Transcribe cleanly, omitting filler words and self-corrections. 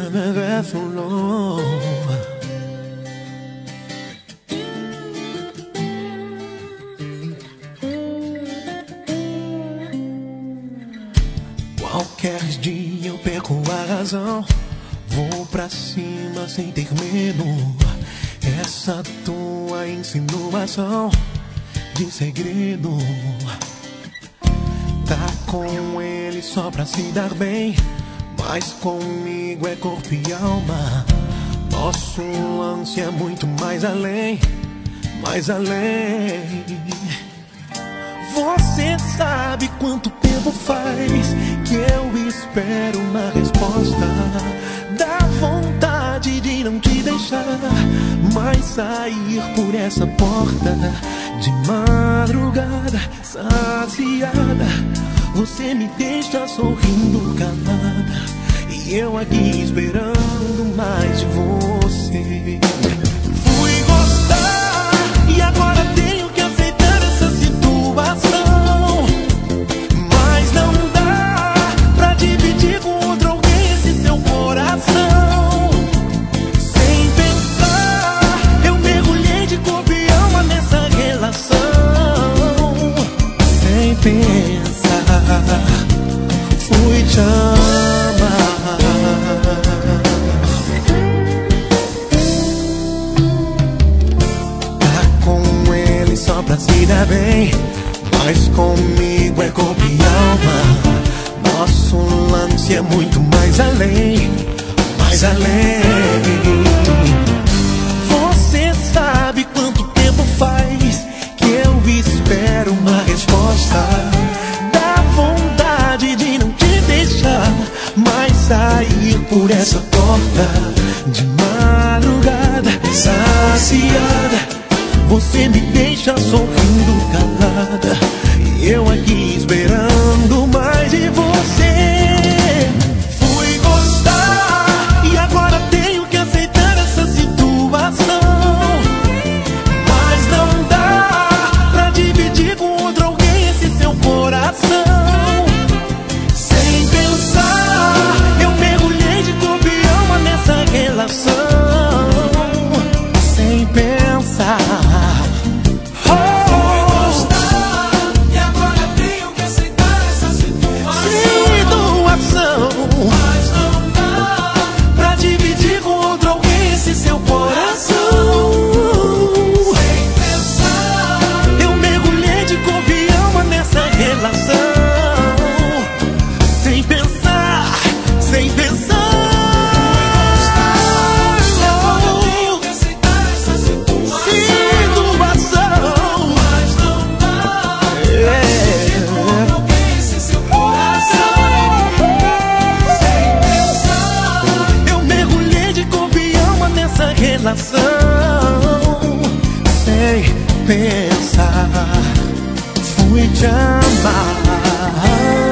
me ves solo. Qualquer dia eu perco a razão, vou pra cima sem ter medo. Essa tua insinuação de segredo, tá com ele só pra se dar bem, mas comigo é corpo e alma. Nosso lance é muito mais além, mais além. Você sabe quanto tempo faz que eu espero uma resposta. Dá vontade de não te deixar mais sair por essa porta. De madrugada, saciada, você me deixa sorrindo calada, e eu aqui esperando mais de você. Fui gostar e agora tenho que aceitar essa situação, mas não dá pra dividir com outro alguém esse seu coração. Sem pensar, eu mergulhei de corpo e alma nessa relação. Sem pensar, fui te amar. Tá com ele só pra se dar bem, mas comigo é corpo e alma. Nosso lance é muito mais além, mais além. Você sabe quanto tempo faz que eu espero uma resposta. Dá vontade de não te deixar mais sair por essa porta. De madrugada, saciada, você me deixa sorrindo calada, e eu aqui esperando mais de você. Fui gostar e agora tenho que aceitar essa situação, mas não dá pra dividir com outro alguém esse seu coração. Sem pensar, eu mergulhei de corpo e alma nessa relação. Sem pensar, mas não dá pra dividir com outro alguém esse seu coração. Sem pensar, eu mergulhei de corpo e alma nessa relação. Sem pensar, sem pensar. Eu tenho que aceitar essa situação, mas não dá pra dividir com outro alguém esse seu coração. Relação, sem pensar, fui te amar.